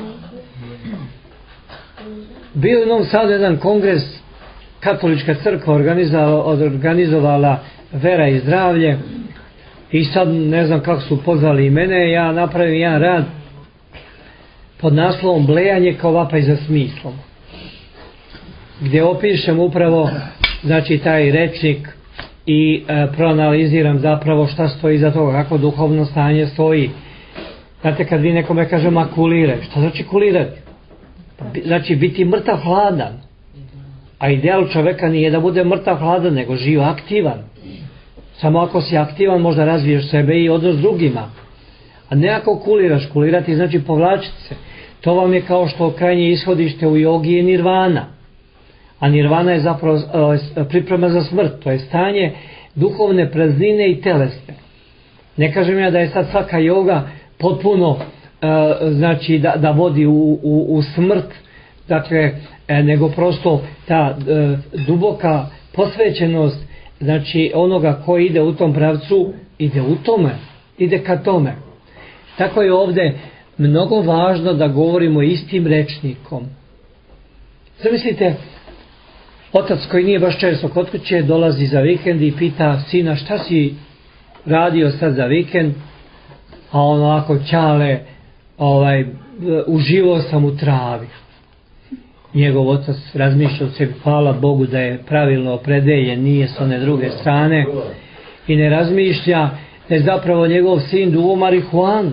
Bio je u Novom Sadu jedan kongres, katolička crkva organizovala Vera i zdravlje i sad ne znam kako su pozvali i mene, ja napravim jedan rad pod naslovom Blejanje kao vapaj za smislom, gdje opišem upravo znači taj rečnik i e, proanaliziram zapravo šta stoji iza toga, kako duhovno stanje stoji. Znate, kad vi nekome kaže ma kuliraj, šta znači kulirati? Znači biti mrtav hladan. A ideal čoveka nije da bude mrtav hladan, nego živ aktivan. Samo ako si aktivan možda razviješ sebe i odnos s drugima. A ne ako kuliraš, kulirati znači povlačiti se. To vam je kao što krajnje ishodište u jogi je nirvana. A nirvana je zapravo priprema za smrt. To je stanje duhovne praznine i telesne. Ne kažem ja da je sad svaka joga potpuno znači da, da vodi u, u, u smrt, dakle, nego prosto ta e, duboka posvećenost, znači onoga ko ide u tom pravcu, ide u tome, ide ka tome. Tako je ovdje mnogo važno da govorimo istim rečnikom. Zamislite, otac koji nije baš često kod kuće dolazi za vikend i pita sina šta si radio sad za vikend, a on ovako Ćale, ovaj, uživao sam u travi. Njegov otac razmišljao se, hvala Bogu da je pravilno opredeljen, nije s one druge strane, i ne razmišlja da je zapravo njegov sin duo marihuanu.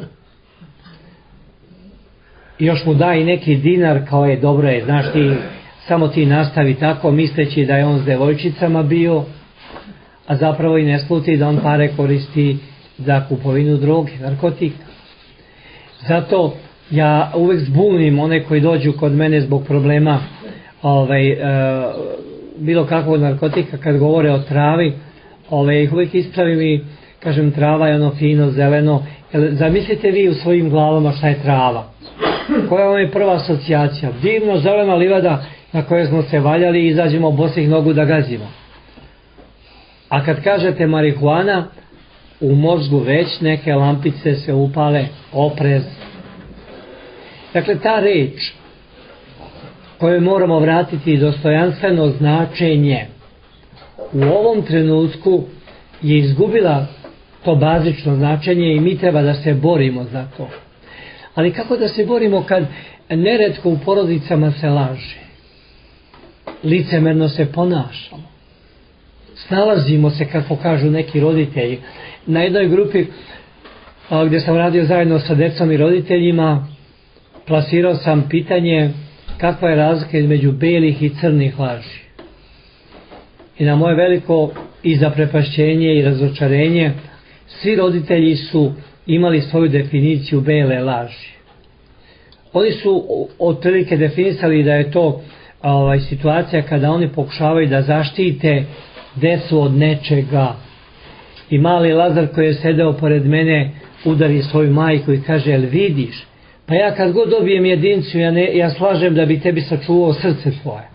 I još mu da i neki dinar, kao je dobro je, znaš ti, samo ti nastavi tako misleći da je on s devojčicama bio, a zapravo i ne sluti da on pare koristi za kupovinu droge, narkotika. Zato ja uvek zbunim one koji dođu kod mene zbog problema ovaj, e, bilo kakvog narkotika, kad govore o travi, ovaj, ih uvek ispravim i kažem trava je ono fino, zeleno. Jel, zamislite vi u svojim glavama šta je trava? Koja je ona prva asocijacija? Divno zelena livada na kojoj smo se valjali i izađemo bosih nogu da gazimo. A kad kažete marihuana, u mozgu već neke lampice se upale, oprez. Dakle, ta reč koju moramo vratiti dostojanstveno značenje u ovom trenutku je izgubila to bazično značenje i mi treba da se borimo za to. Ali kako da se borimo kad neretko u porodicama se laže? Licemerno se ponašamo. Snalazimo se, kako kažu neki roditelji. Na jednoj grupi a, gdje sam radio zajedno sa decom i roditeljima, plasirao sam pitanje kakva je razlika između belih i crnih laži. I na moje veliko i zaprepašćenje i razočarenje, svi roditelji su imali svoju definiciju bele laži. Oni su otprilike definisali da je to ovaj, situacija kada oni pokušavaju da zaštite decu od nečega. I mali Lazar koji je sedeo pored mene udari svoju majku i kaže, jel vidiš? Pa ja kad god dobijem jedincu, ja, ne, ja slažem da bi tebi sačuvao srce tvoje.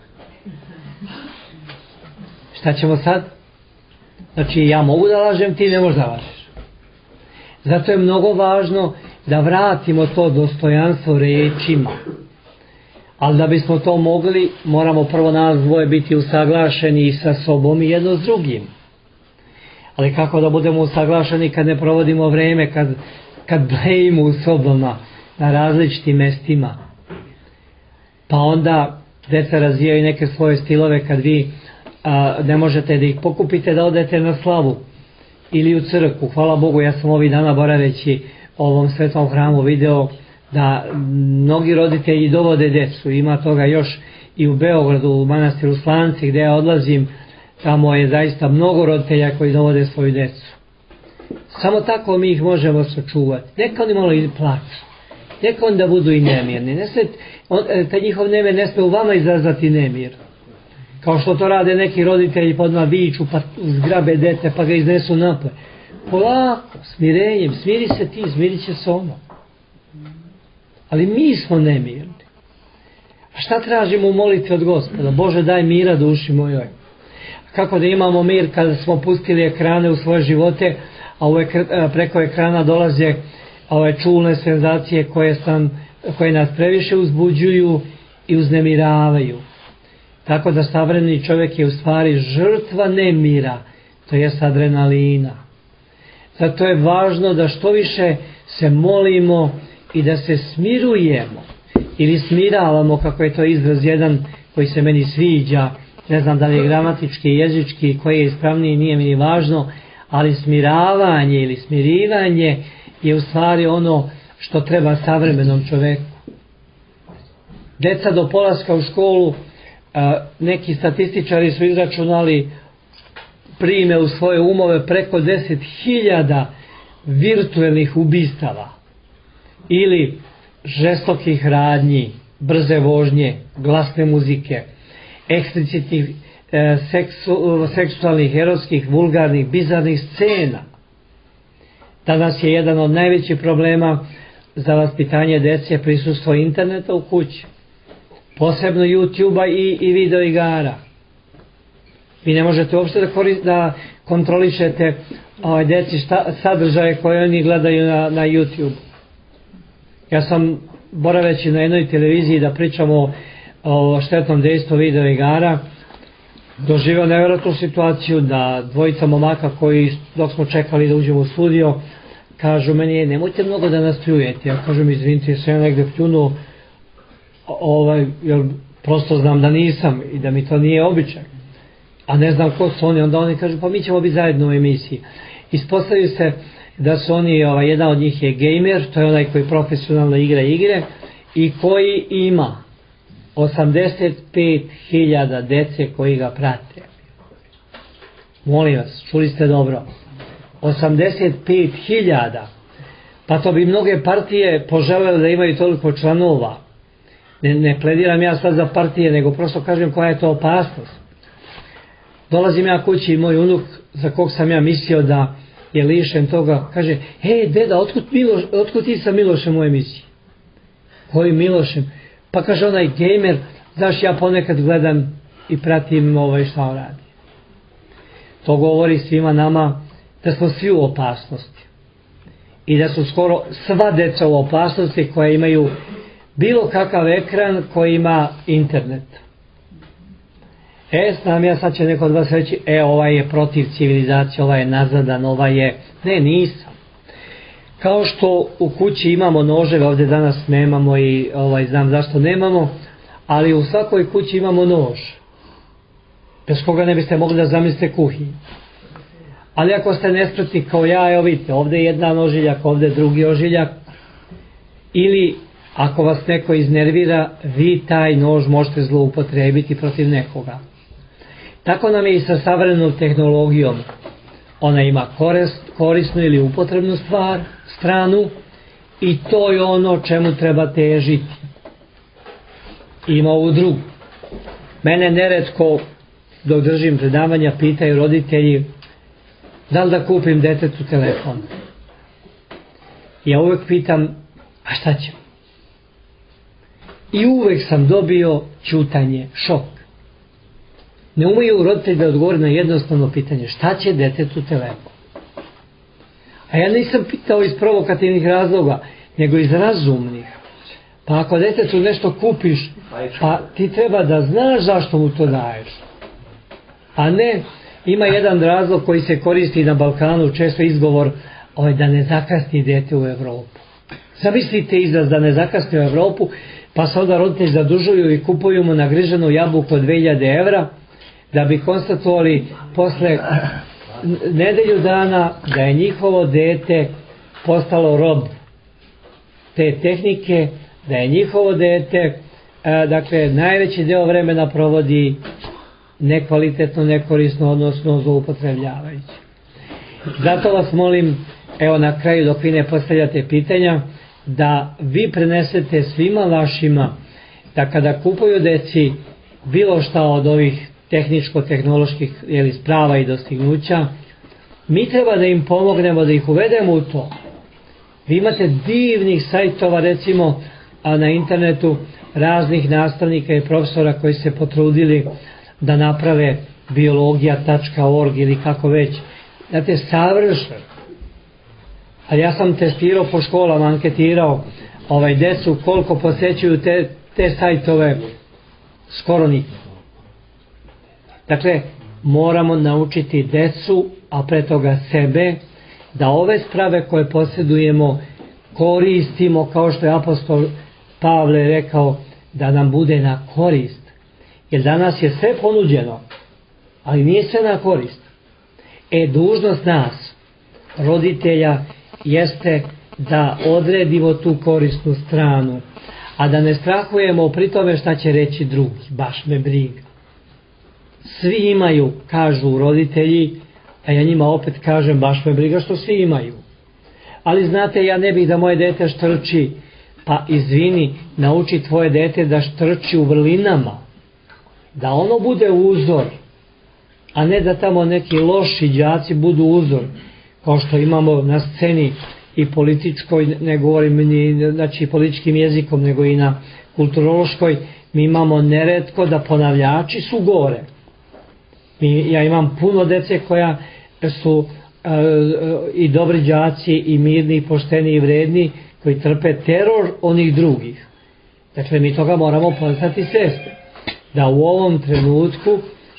Šta ćemo sad? Znači ja mogu da lažem, ti ne možeš da lažeš. Zato je mnogo važno da vratimo to dostojanstvo rečima. Ali da bismo to mogli, moramo prvo nas dvoje biti usaglašeni sa sobom i jedno s drugim. Ali kako da budemo usaglašeni kad ne provodimo vreme, kad, kad blejimo u sobama na različitim mestima? Pa onda deca razvijaju neke svoje stilove kad vi a, ne možete da ih pokupite da odete na slavu ili u crkvu. Hvala Bogu, ja sam ovih dana boraveći u ovom svetom hramu video da mnogi roditelji dovode decu. Ima toga još i u Beogradu, u manastiru Slanci gdje ja odlazim, tamo je zaista mnogo roditelja koji dovode svoju decu. Samo tako mi ih možemo sačuvati. Neka oni malo i plaću. Neka onda budu i nemirni. Ne sve, on, taj njihov nemir ne sme u vama izazvati nemir. Kao što to rade neki roditelji, pa odmah viču, pa zgrabe dete, pa ga iznesu napoj. Polako, smirenjem, smiri se ti, smirit će se ono. Ali mi smo nemirni. A šta tražimo u molitvi od Gospoda? Bože, daj mira duši mojoj. Kako da imamo mir kada smo pustili ekrane u svoje živote, a u ekr preko ekrana dolaze ove čulne senzacije koje, sam, koje nas previše uzbuđuju i uznemiravaju. Tako da savremeni čovjek je u stvari žrtva nemira, to jest adrenalina. Zato je važno da što više se molimo i da se smirujemo ili smiravamo, kako je to izraz jedan koji se meni sviđa, ne znam da li je gramatički, jezički, koji je ispravniji, nije mi ni važno, ali smiravanje ili smirivanje je u stvari ono što treba savremenom čovjeku. Deca do polaska u školu, neki statističari su izračunali, prime u svoje umove preko deset hiljada virtuelnih ubistava ili žestokih radnji, brze vožnje, glasne muzike, eksplicitnih e, seksu, seksualnih, erotskih, vulgarnih, bizarnih scena. Danas je jedan od najvećih problema za vaspitanje dece prisustvo interneta u kući. Posebno YouTube-a i, i video igara. Vi ne možete uopšte da, korist, da kontrolišete ovaj, deci šta, sadržaje koje oni gledaju na, na YouTube. Ja sam boraveći na jednoj televiziji da pričamo o štetnom dejstvu video igara doživio nevjerojatnu situaciju da dvojica momaka koji, dok smo čekali da uđemo u studio, kažu meni, nemojte mnogo da nas pljujete. Ja kažem, izvinite, jesam ja negde pljunuo, ovaj, jer prosto znam da nisam i da mi to nije običaj. A ne znam ko su oni, onda oni kažu, pa mi ćemo biti zajedno u emisiji. Ispostavio se da su oni, ovaj, jedan od njih je gamer, to je onaj koji profesionalno igra igre i koji ima osamdeset pet hiljada dece koji ga prate. Molim vas, čuli ste dobro. osamdeset pet hiljada. Pa to bi mnoge partije poželjele da imaju toliko članova. Ne, ne plediram ja sad za partije, nego prosto kažem koja je to opasnost. Dolazim ja kući i moj unuk, za kog sam ja mislio da je lišen toga, kaže, hej deda, otkud, Miloš, otkud ti sa Milošem u emisiji? Koji Milošem? Pa kaže onaj gamer, znaš, ja ponekad gledam i pratim ovaj šta on radi. To govori svima nama da smo svi u opasnosti. I da su skoro sva deca u opasnosti koja imaju bilo kakav ekran koji ima internet. E, znam ja, sad će neko od vas reći, e, ovaj je protiv civilizacije, ovaj je nazadan, ovaj je... Ne, nisam. Kao što u kući imamo noževe, ovdje danas nemamo i ovaj, znam zašto nemamo, ali u svakoj kući imamo nož. Bez koga ne biste mogli da zamislite kuhinju. Ali ako ste nespretni kao ja, evo vidite, ovdje je jedan ožiljak, ovdje drugi ožiljak, ili ako vas neko iznervira, vi taj nož možete zloupotrebiti protiv nekoga. Tako nam je i sa savremenom tehnologijom. Ona ima korist, korisnu ili upotrebnu stvar, stranu, i to je ono čemu treba težiti. Ima ovu drugu. Mene neretko, dok držim predavanja, pitaju roditelji da li da kupim detetu telefon. Ja uvek pitam, a šta ćemo? I uvek sam dobio ćutanje, šok. Ne umeju roditelji da odgovore na jednostavno pitanje, šta će detetu telefon? A ja nisam pitao iz provokativnih razloga, nego iz razumnih. Pa ako detetu nešto kupiš, pa ti treba da znaš zašto mu to daješ. A ne, ima jedan razlog koji se koristi na Balkanu, često izgovor, ovaj, da ne zakasni dete u Evropu. Zamislite izraz da ne zakasni u Evropu, pa se onda roditelji zadužuju i kupuju mu nagriženu jabuku od dve hiljade evra, da bi konstatovali posle nedelju dana da je njihovo dete postalo rob te tehnike, da je njihovo dete, dakle, najveći deo vremena provodi nekvalitetno, nekorisno, odnosno zloupotrebljavajući. Zato vas molim, evo na kraju dok vi ne postavljate pitanja, da vi prenesete svima vašima da kada kupuju deci bilo šta od ovih tehničko-tehnoloških jeli, sprava i dostignuća, mi treba da im pomognemo, da ih uvedemo u to. Vi imate divnih sajtova, recimo a na internetu, raznih nastavnika i profesora koji se potrudili da naprave biologija tačka org ili kako već. Znate, savršen. Ali ja sam testirao po školama, anketirao ovaj decu koliko posećuju te, te sajtove, skoro niko. Dakle, moramo naučiti decu, a pre toga sebe, da ove sprave koje posjedujemo koristimo, kao što je apostol Pavle rekao, da nam bude na korist. Jer danas je sve ponuđeno, ali nije sve na korist. E, dužnost nas, roditelja, jeste da odredimo tu korisnu stranu, a da ne strahujemo pri tome šta će reći drugi, baš me briga. Svi imaju, kažu roditelji, a ja njima opet kažem, baš me briga što svi imaju. Ali znate, ja ne bih da moje dete štrči, pa izvini, nauči tvoje dete da štrči u vrlinama, da ono bude uzor, a ne da tamo neki loši đaci budu uzor, kao što imamo na sceni i političkoj, ne govorim ni znači političkim jezikom, nego i na kulturološkoj, mi imamo neretko da ponavljači su gore. Mi, ja imam puno dece koja su e, i dobri đaci i mirni, i pošteni i vredni, koji trpe teror onih drugih. Dakle, mi toga moramo postati svjesni. Da u ovom trenutku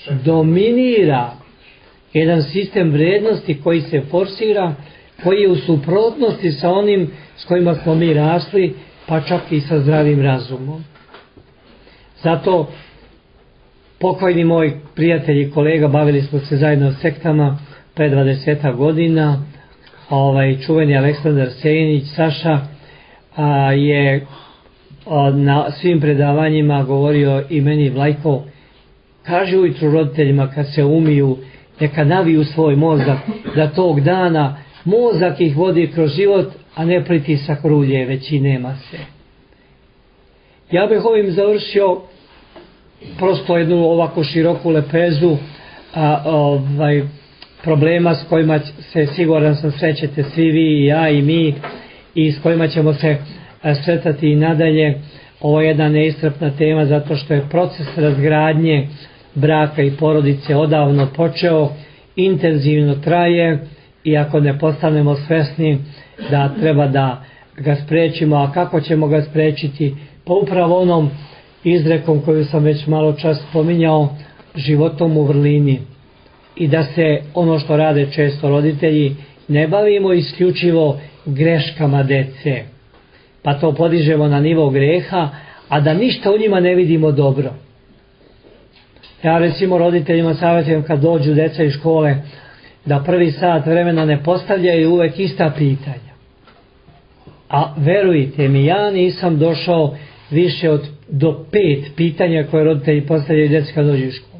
dominira jedan sistem vrijednosti koji se forsira, koji je u suprotnosti sa onim s kojima smo mi rasli, pa čak i sa zdravim razumom. Zato pokojni moj prijatelj i kolega, bavili smo se zajedno sektama pre dvadesetak godina, ovaj čuveni Aleksandar Sejnić, Saša, a, je a, na svim predavanjima govorio i meni: Vlajko, kaži ujutru roditeljima kad se umiju, neka naviju svoj mozak, da tog dana mozak ih vodi kroz život, a ne pritisak rulje, već i nema se. Ja bih ovim završio prosto jednu ovako široku lepezu a, ovaj, problema s kojima se, siguran sam, srećete svi vi i ja i mi, i s kojima ćemo se a, sretati i nadalje. Ovo je jedna neiscrpna tema, zato što je proces razgradnje braka i porodice odavno počeo, intenzivno traje, i ako ne postanemo svesni da treba da ga sprečimo, a kako ćemo ga sprečiti? Pa upravo onom izrekom koju sam već malo čas spominjao, životom u vrlini. I da se, ono što rade često roditelji, ne bavimo isključivo greškama dece, pa to podižemo na nivo greha, a da ništa u njima ne vidimo dobro. Ja recimo roditeljima savjetujem kad dođu deca iz škole da prvi sat vremena ne postavljaju uvek ista pitanja. A verujte mi, ja nisam došao više od do pet pitanja koje roditelji postavljaju deci kad dođu iz škole.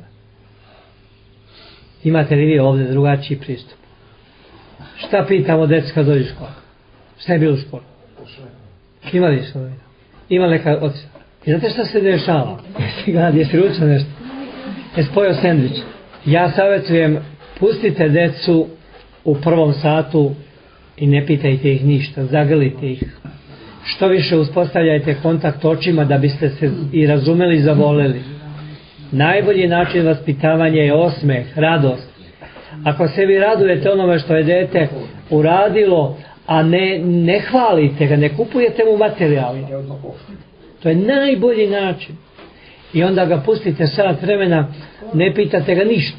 Imate li vi ovdje drugačiji pristup? Šta pitamo deci kad dođu iz škole? Šta je bilo u školi? Ima li što? Ima neka ocena? I znate šta se dešava? Jesi glad, jesi ručao nešto? Jesi pojao sendvič? Ja savjetujem, pustite decu u prvom satu i ne pitajte ih ništa, zagrlite ih. Što više uspostavljajte kontakt očima da biste se i razumeli i zavoleli. Najbolji način vaspitavanja je osmeh, radost. Ako se vi radujete onome što je dete uradilo, a ne, ne hvalite ga, ne kupujete mu materijali, to je najbolji način. I onda ga pustite sat vremena, ne pitate ga ništa.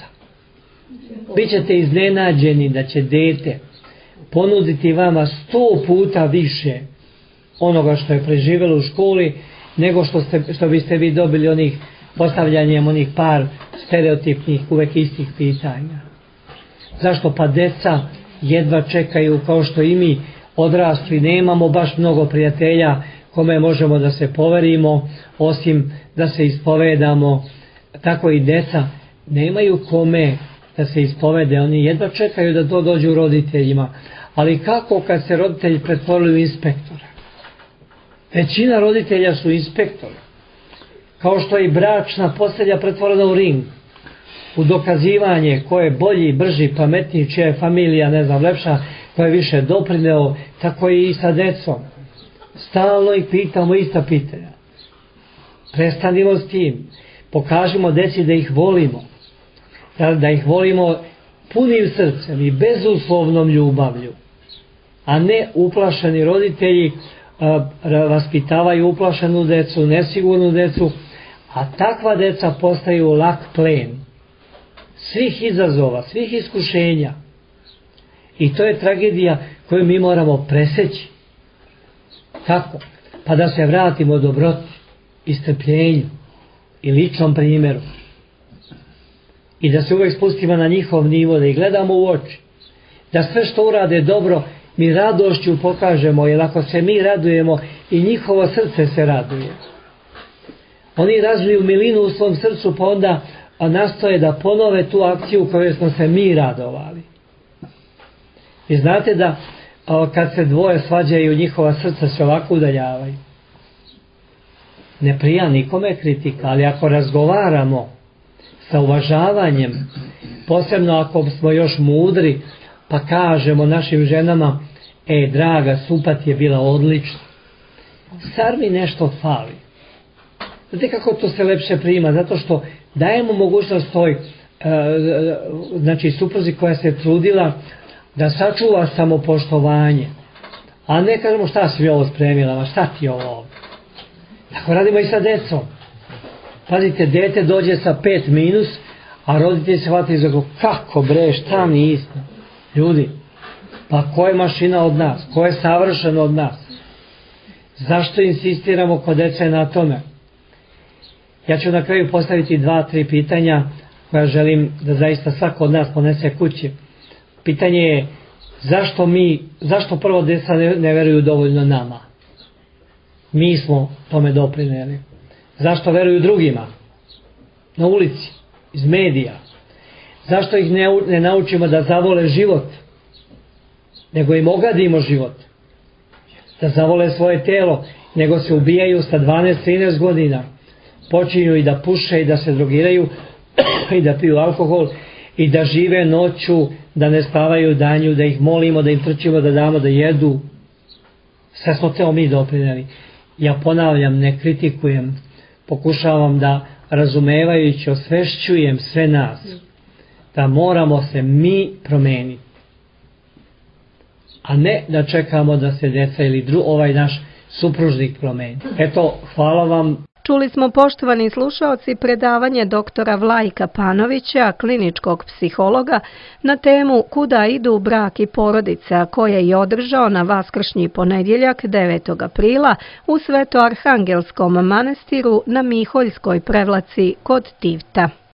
Bićete iznenađeni da će dete ponuditi vama sto puta više onoga što je preživjelo u školi, nego što, ste, što biste vi dobili onih postavljanjem onih par stereotipnih, uvek istih pitanja. Zašto? Pa deca jedva čekaju, kao što i mi odrasli nemamo baš mnogo prijatelja kome možemo da se poverimo, osim da se ispovedamo. Tako i deca nemaju kome da se ispovede, oni jedva čekaju da to dođu roditeljima. Ali kako kad se roditelji pretvorili u inspektora? Većina roditelja su inspektori. Kao što je i bračna postelja pretvorena u ring, u dokazivanje ko je bolji, brži, pametniji, čija je familija, ne znam, lepša, ko je više doprineo, tako i sa decom. Stalno ih pitamo ista pitanja. Prestanimo s tim. Pokažimo deci da ih volimo. Da, da ih volimo punim srcem i bezuslovnom ljubavlju. A ne uplašeni roditelji a, vaspitavaju uplašenu decu, nesigurnu decu, a takva deca postaju lak plen svih izazova, svih iskušenja. I to je tragedija koju mi moramo preseći. Kako? Pa da se vratimo dobroti i strpljenju i ličnom primjeru. I da se uvijek spustimo na njihov nivo, da ih gledamo u oči. Da sve što urade dobro, mi radošću pokažemo, jer ako se mi radujemo, i njihovo srce se raduje. Oni razviju milinu u svom srcu, pa onda nastoje da ponove tu akciju u kojoj smo se mi radovali. I znate da kad se dvoje svađaju, njihova srca se ovako udaljavaju. Ne prija nikome kritika, ali ako razgovaramo sa uvažavanjem, posebno ako smo još mudri, pa kažemo našim ženama: e, draga, supat je bila odlična, zar mi nešto fali? Znate kako to se lepše prima? Zato što dajemo mogućnost toj e, znači supruzi koja se trudila da sačuva samopoštovanje, a ne kažemo: šta si mi ovo spremila, ma šta ti je ovo? Tako radimo i sa decom. Pazite, dete dođe sa pet minus, A roditelji se hvataju za glavu, kako bre, šta nismo? Ljudi, pa ko je mašina od nas? Ko je savršen od nas? Zašto insistiramo kod dece na tome? Ja ću na kraju postaviti dva, tri pitanja koja želim da zaista svako od nas ponese kući. Pitanje je zašto mi, zašto prvo deca ne, ne veruju dovoljno nama? Mi smo tome doprineli. Zašto veruju drugima? Na ulici, iz medija. Zašto ih ne, ne naučimo da zavole život? Nego im ogadimo život. Da zavole svoje telo, nego se ubijaju sa dvanaest trinaest godina. Počinju i da puše i da se drogiraju i da piju alkohol i da žive noću, da ne spavaju danju, da ih molimo, da im trčimo, da damo da jedu. Sve smo teo mi doprineli. Ja ponavljam, ne kritikujem, pokušavam da razumevajući osvešćujem sve nas, da moramo se mi promeniti, a ne da čekamo da se deca ili dru, ovaj naš supružnik promeni. Eto, hvala vam. Čuli smo, poštovani slušaoci, predavanje doktora Vlajka Panovića, kliničkog psihologa, na temu Kuda idu brak i porodica, koje je održao na vaskršnji ponedjeljak devetog aprila u Svetoarhangelskom manastiru na Miholjskoj Prevlaci kod Tivta.